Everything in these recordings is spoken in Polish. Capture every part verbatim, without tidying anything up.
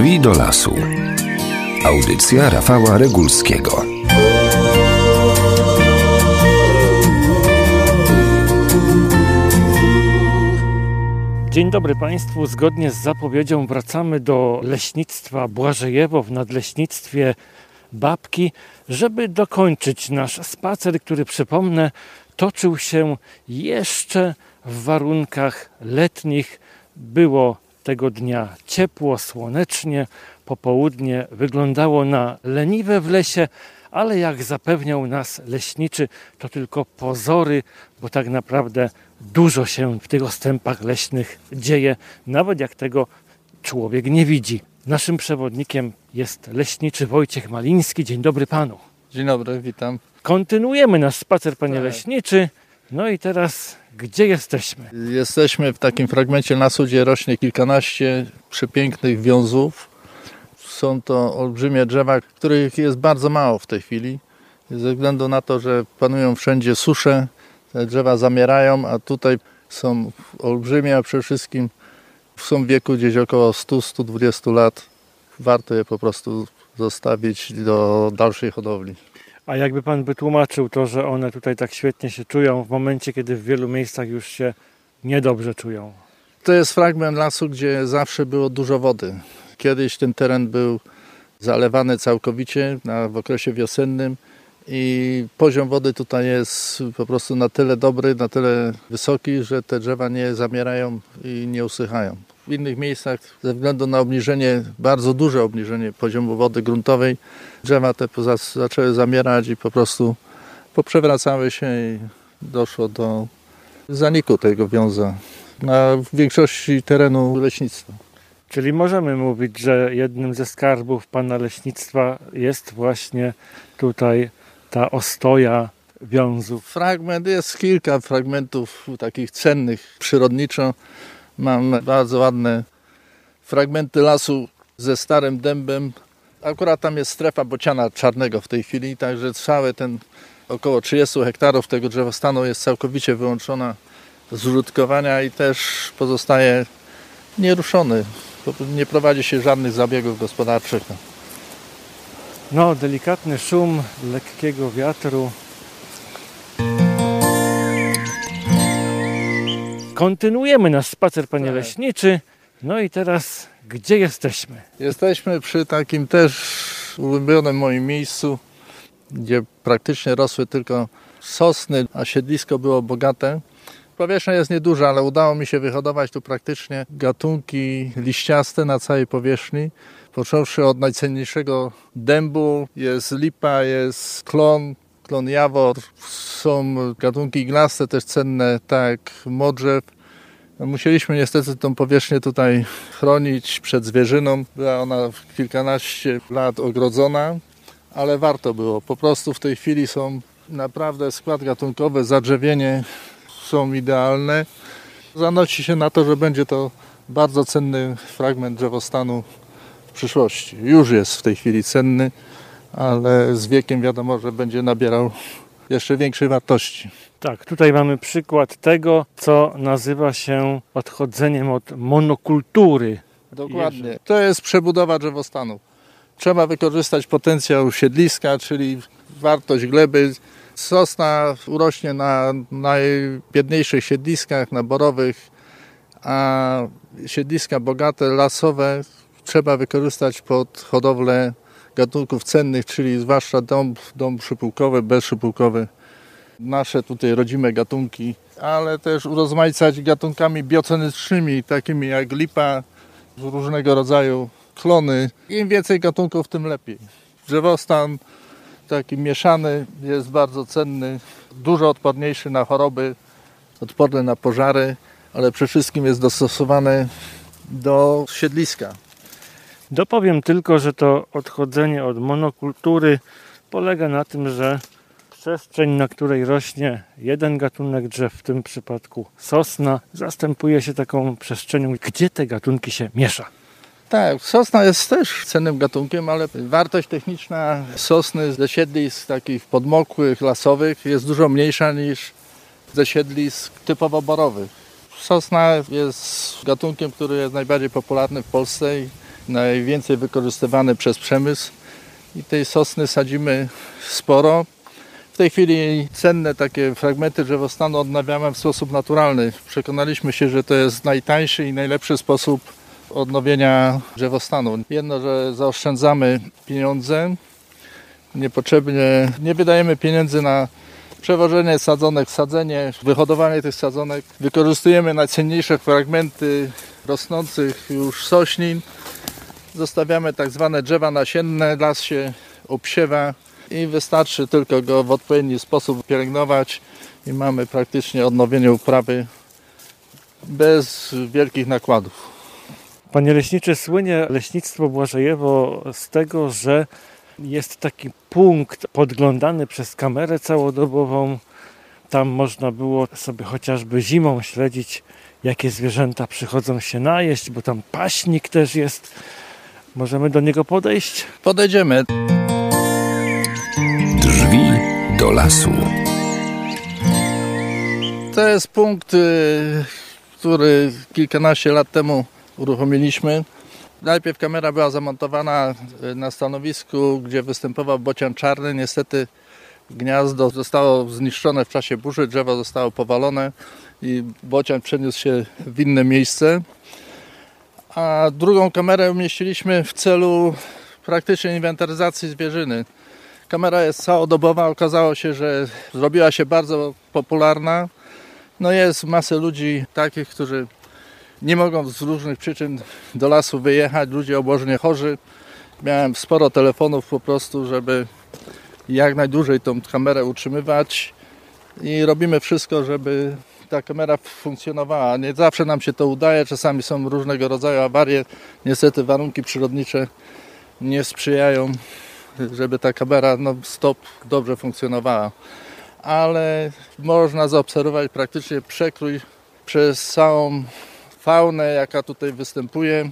Drzwi do lasu. Audycja Rafała Regulskiego. Dzień dobry Państwu. Zgodnie z zapowiedzią wracamy do leśnictwa Błażejewo w nadleśnictwie Babki, żeby dokończyć nasz spacer, który, przypomnę, toczył się jeszcze w warunkach letnich. Było tego dnia ciepło, słonecznie, popołudnie wyglądało na leniwe w lesie, ale jak zapewniał nas leśniczy, to tylko pozory, bo tak naprawdę dużo się w tych ostępach leśnych dzieje, nawet jak tego człowiek nie widzi. Naszym przewodnikiem jest leśniczy Wojciech Maliński. Dzień dobry panu. Dzień dobry, witam. Kontynuujemy nasz spacer, panie tak. leśniczy. No i teraz gdzie jesteśmy? Jesteśmy w takim fragmencie lasu, gdzie rośnie kilkanaście przepięknych wiązów. Są to olbrzymie drzewa, których jest bardzo mało w tej chwili. Ze względu na to, że panują wszędzie susze, te drzewa zamierają, a tutaj są olbrzymie, a przede wszystkim są w wieku gdzieś około sto do stu dwudziestu lat. Warto je po prostu zostawić do dalszej hodowli. A jakby pan wytłumaczył to, że one tutaj tak świetnie się czują w momencie, kiedy w wielu miejscach już się niedobrze czują? To jest fragment lasu, gdzie zawsze było dużo wody. Kiedyś ten teren był zalewany całkowicie na, w okresie wiosennym i poziom wody tutaj jest po prostu na tyle dobry, na tyle wysoki, że te drzewa nie zamierają i nie usychają. W innych miejscach ze względu na obniżenie, bardzo duże obniżenie poziomu wody gruntowej, drzewa te zaczęły zamierać i po prostu poprzewracały się i doszło do zaniku tego wiąza na większości terenu leśnictwa. Czyli możemy mówić, że jednym ze skarbów pana leśnictwa jest właśnie tutaj ta ostoja wiązów. Fragment, jest kilka fragmentów takich cennych przyrodniczo. Mam bardzo ładne fragmenty lasu ze starym dębem. Akurat tam jest strefa bociana czarnego w tej chwili, także cały ten około trzydzieści hektarów tego drzewostanu jest całkowicie wyłączona z użytkowania i też pozostaje nieruszony. Nie prowadzi się żadnych zabiegów gospodarczych. No, delikatny szum lekkiego wiatru. Kontynuujemy nasz spacer, panie tak. leśniczy. No i teraz gdzie jesteśmy? Jesteśmy przy takim też ulubionym moim miejscu, gdzie praktycznie rosły tylko sosny, a siedlisko było bogate. Powierzchnia jest nieduża, ale udało mi się wyhodować tu praktycznie gatunki liściaste na całej powierzchni. Począwszy od najcenniejszego dębu, jest lipa, jest klon, klon jawor. Są gatunki iglaste też cenne, tak modrzew. Musieliśmy niestety tą powierzchnię tutaj chronić przed zwierzyną. Była ona kilkanaście lat ogrodzona, ale warto było. Po prostu w tej chwili są naprawdę skład gatunkowy, zadrzewienie są idealne. Zanosi się na to, że będzie to bardzo cenny fragment drzewostanu w przyszłości. Już jest w tej chwili cenny, ale z wiekiem wiadomo, że będzie nabierał jeszcze większej wartości. Tak, tutaj mamy przykład tego, co nazywa się odchodzeniem od monokultury. Dokładnie. Jeży. To jest przebudowa drzewostanu. Trzeba wykorzystać potencjał siedliska, czyli wartość gleby. Sosna urośnie na najbiedniejszych siedliskach, na borowych, a siedliska bogate, lasowe trzeba wykorzystać pod hodowlę gatunków cennych, czyli zwłaszcza dąb, dąb szypułkowy, bezszypułkowy. Nasze tutaj rodzime gatunki, ale też urozmaicać gatunkami biocenycznymi, takimi jak lipa, różnego rodzaju klony. Im więcej gatunków, tym lepiej. Drzewostan taki mieszany jest bardzo cenny, dużo odporniejszy na choroby, odporny na pożary, ale przede wszystkim jest dostosowany do siedliska. Dopowiem tylko, że to odchodzenie od monokultury polega na tym, że przestrzeń, na której rośnie jeden gatunek drzew, w tym przypadku sosna, zastępuje się taką przestrzenią, gdzie te gatunki się miesza. Tak, sosna jest też cennym gatunkiem, ale wartość techniczna sosny ze siedlisk takich podmokłych, lasowych jest dużo mniejsza niż ze siedlisk typowo borowych. Sosna jest gatunkiem, który jest najbardziej popularny w Polsce i najwięcej wykorzystywany przez przemysł i tej sosny sadzimy sporo. W tej chwili cenne takie fragmenty drzewostanu odnawiamy w sposób naturalny. Przekonaliśmy się, że to jest najtańszy i najlepszy sposób odnowienia drzewostanu. Jedno, że zaoszczędzamy pieniądze, niepotrzebnie nie wydajemy pieniędzy na przewożenie sadzonek, sadzenie, wyhodowanie tych sadzonek. Wykorzystujemy najcenniejsze fragmenty rosnących już sośnin. Zostawiamy tak zwane drzewa nasienne, las się obsiewa i wystarczy tylko go w odpowiedni sposób pielęgnować i mamy praktycznie odnowienie uprawy bez wielkich nakładów. Panie leśniczy, słynie leśnictwo Błażejewo z tego, że jest taki punkt podglądany przez kamerę całodobową. Tam można było sobie chociażby zimą śledzić, jakie zwierzęta przychodzą się najeść, bo tam paśnik też jest. Możemy do niego podejść? Podejdziemy. Drzwi do lasu. To jest punkt, który kilkanaście lat temu uruchomiliśmy. Najpierw kamera była zamontowana na stanowisku, gdzie występował bocian czarny. Niestety gniazdo zostało zniszczone w czasie burzy, drzewo zostało powalone i bocian przeniósł się w inne miejsce. A drugą kamerę umieściliśmy w celu praktycznej inwentaryzacji zwierzyny. Kamera jest całodobowa, okazało się, że zrobiła się bardzo popularna. No jest masę ludzi takich, którzy nie mogą z różnych przyczyn do lasu wyjechać, ludzie obłożnie chorzy. Miałem sporo telefonów po prostu, żeby jak najdłużej tą kamerę utrzymywać i robimy wszystko, żeby ta kamera funkcjonowała. Nie zawsze nam się to udaje, czasami są różnego rodzaju awarie. Niestety warunki przyrodnicze nie sprzyjają, żeby ta kamera non-stop dobrze funkcjonowała. Ale można zaobserwować praktycznie przekrój przez całą faunę, jaka tutaj występuje.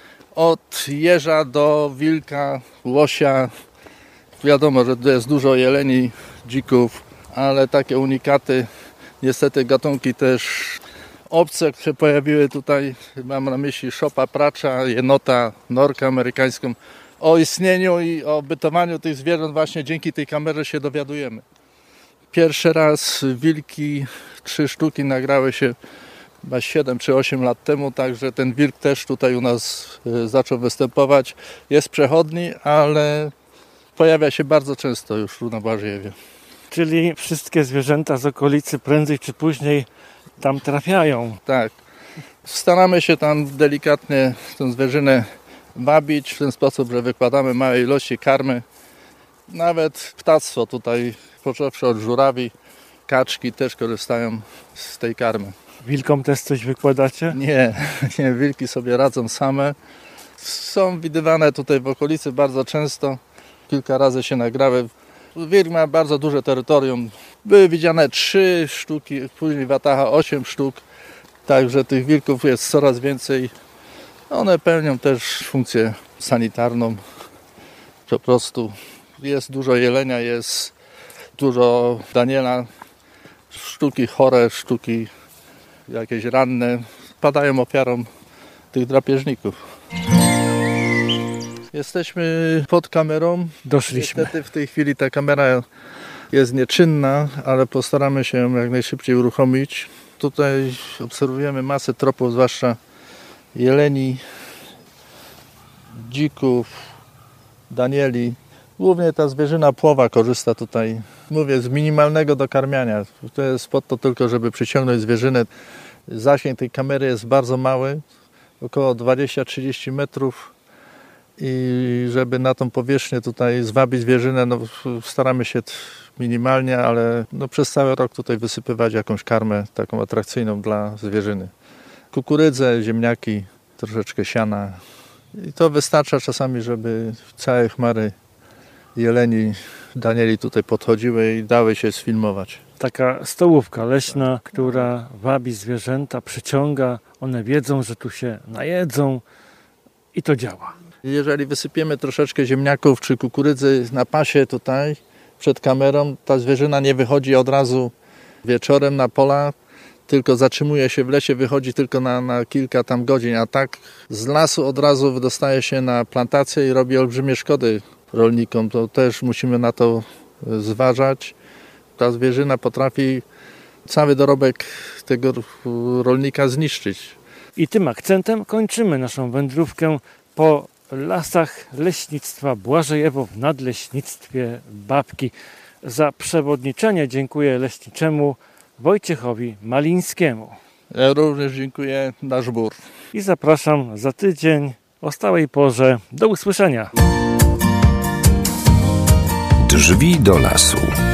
Od jeża do wilka, łosia. Wiadomo, że tu jest dużo jeleni, dzików, ale takie unikaty, niestety gatunki też obce się pojawiły tutaj. Mam na myśli szopa pracza, jenota, norkę amerykańską. O istnieniu i o bytowaniu tych zwierząt właśnie dzięki tej kamerze się dowiadujemy. Pierwszy raz wilki, trzy sztuki nagrały się chyba siedem czy osiem lat temu, także ten wilk też tutaj u nas zaczął występować. Jest przechodni, ale pojawia się bardzo często już tu na Błażejewie. Czyli wszystkie zwierzęta z okolicy prędzej czy później tam trafiają. Tak. Staramy się tam delikatnie tę zwierzynę wabić w ten sposób, że wykładamy małe ilości karmy. Nawet ptactwo tutaj, począwszy od żurawi, kaczki też korzystają z tej karmy. Wilkom też coś wykładacie? Nie, nie, wilki sobie radzą same. Są widywane tutaj w okolicy bardzo często. Kilka razy się nagrały. Wilk ma bardzo duże terytorium. Były widziane trzy sztuki, później w Wataha osiem sztuk. Także tych wilków jest coraz więcej. One pełnią też funkcję sanitarną. Po prostu jest dużo jelenia, jest dużo daniela. Sztuki chore, sztuki jakieś ranne padają ofiarą tych drapieżników. Jesteśmy pod kamerą. Doszliśmy. Niestety w tej chwili ta kamera jest nieczynna, ale postaramy się ją jak najszybciej uruchomić. Tutaj obserwujemy masę tropów, zwłaszcza jeleni, dzików, danieli. Głównie ta zwierzyna płowa korzysta tutaj, mówię, z minimalnego dokarmiania. To jest po to tylko, żeby przyciągnąć zwierzynę. Zasięg tej kamery jest bardzo mały, około dwadzieścia do trzydziestu metrów. I żeby na tą powierzchnię tutaj zwabić zwierzynę, no staramy się minimalnie, ale no przez cały rok tutaj wysypywać jakąś karmę taką atrakcyjną dla zwierzyny. Kukurydzę, ziemniaki, troszeczkę siana. I to wystarcza czasami, żeby całe chmary jeleni, danieli tutaj podchodziły i dały się sfilmować. Taka stołówka leśna, która wabi zwierzęta, przyciąga. One wiedzą, że tu się najedzą i to działa. Jeżeli wysypiemy troszeczkę ziemniaków czy kukurydzy na pasie tutaj przed kamerą, ta zwierzyna nie wychodzi od razu wieczorem na pola, tylko zatrzymuje się w lesie, wychodzi tylko na, na kilka tam godzin, a tak z lasu od razu wydostaje się na plantację i robi olbrzymie szkody rolnikom. To też musimy na to zważać. Ta zwierzyna potrafi cały dorobek tego rolnika zniszczyć. I tym akcentem kończymy naszą wędrówkę po lasach leśnictwa Błażejewo w Nadleśnictwie Babki. Za przewodniczenie dziękuję leśniczemu Wojciechowi Malińskiemu. Ja również dziękuję, nasz bór. I zapraszam za tydzień o stałej porze. Do usłyszenia. Drzwi do lasu.